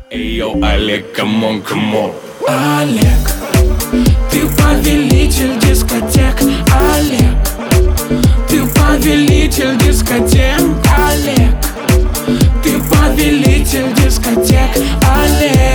Эй, йоу, Олег, камон, камон. Олег, ты повелитель дискотек. Олег, ты повелитель дискотек. Олег, ты повелитель дискотек. Олег.